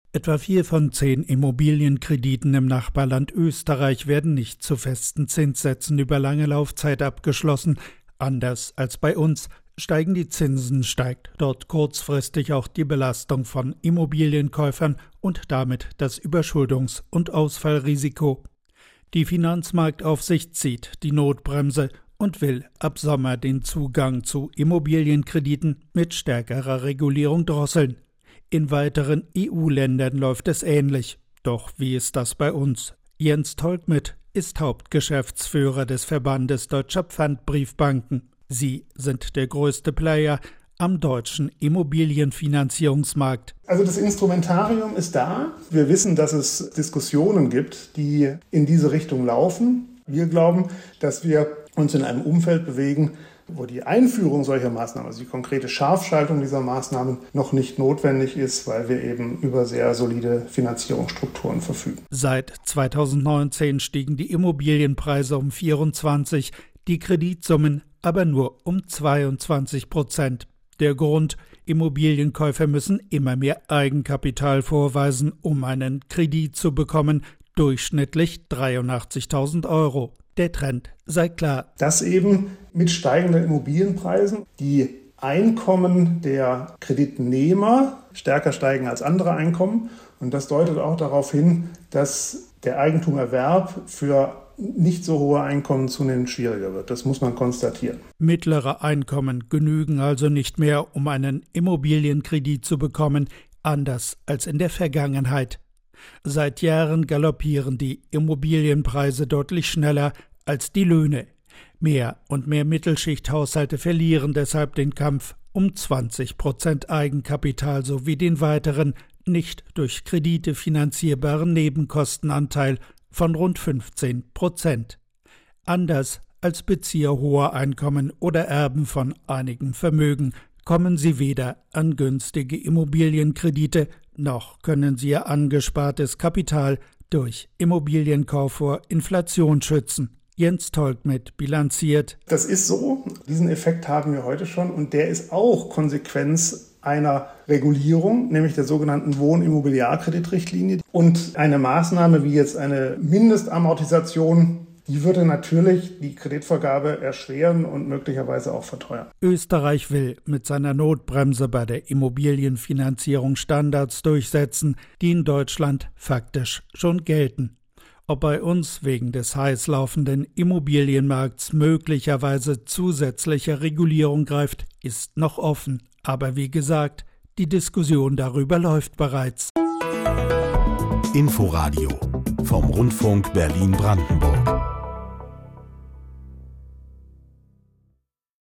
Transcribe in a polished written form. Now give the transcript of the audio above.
Etwa 4 von 10 Immobilienkrediten im Nachbarland Österreich werden nicht zu festen Zinssätzen über lange Laufzeit abgeschlossen. Anders als bei uns steigen die Zinsen, steigt dort kurzfristig auch die Belastung von Immobilienkäufern und damit das Überschuldungs- und Ausfallrisiko. Die Finanzmarktaufsicht zieht die Notbremse und will ab Sommer den Zugang zu Immobilienkrediten mit stärkerer Regulierung drosseln. In weiteren EU-Ländern läuft es ähnlich. Doch wie ist das bei uns? Jens Tolkmitt ist Hauptgeschäftsführer des Verbandes Deutscher Pfandbriefbanken. Sie sind der größte Player am deutschen Immobilienfinanzierungsmarkt. Also das Instrumentarium ist da. Wir wissen, dass es Diskussionen gibt, die in diese Richtung laufen. Wir glauben, dass wir uns in einem Umfeld bewegen, wo die Einführung solcher Maßnahmen, also die konkrete Scharfschaltung dieser Maßnahmen, noch nicht notwendig ist, weil wir eben über sehr solide Finanzierungsstrukturen verfügen. Seit 2019 stiegen die Immobilienpreise um 24%, die Kreditsummen aber nur um 22%. Der Grund: Immobilienkäufer müssen immer mehr Eigenkapital vorweisen, um einen Kredit zu bekommen, durchschnittlich 83.000 €. Der Trend sei klar. Dass eben mit steigenden Immobilienpreisen die Einkommen der Kreditnehmer stärker steigen als andere Einkommen. Und das deutet auch darauf hin, dass der Eigentumerwerb für nicht so hohe Einkommen zunehmend schwieriger wird. Das muss man konstatieren. Mittlere Einkommen genügen also nicht mehr, um einen Immobilienkredit zu bekommen, anders als in der Vergangenheit. Seit Jahren galoppieren die Immobilienpreise deutlich schneller als die Löhne. Mehr und mehr Mittelschichthaushalte verlieren deshalb den Kampf um 20% Eigenkapital sowie den weiteren, nicht durch Kredite finanzierbaren Nebenkostenanteil von rund 15%. Anders als Bezieher hoher Einkommen oder Erben von einigem Vermögen kommen sie weder an günstige Immobilienkredite, noch können sie ihr angespartes Kapital durch Immobilienkauf vor Inflation schützen. Jens Tolkmitt bilanziert: Das ist so, diesen Effekt haben wir heute schon und der ist auch Konsequenz einer Regulierung, nämlich der sogenannten Wohnimmobiliarkreditrichtlinie. Und eine Maßnahme wie jetzt eine Mindestamortisation, die würde natürlich die Kreditvergabe erschweren und möglicherweise auch verteuern. Österreich will mit seiner Notbremse bei der Immobilienfinanzierung Standards durchsetzen, die in Deutschland faktisch schon gelten. Ob bei uns wegen des heiß laufenden Immobilienmarkts möglicherweise zusätzliche Regulierung greift, ist noch offen. Aber wie gesagt, die Diskussion darüber läuft bereits. Inforadio vom Rundfunk Berlin-Brandenburg.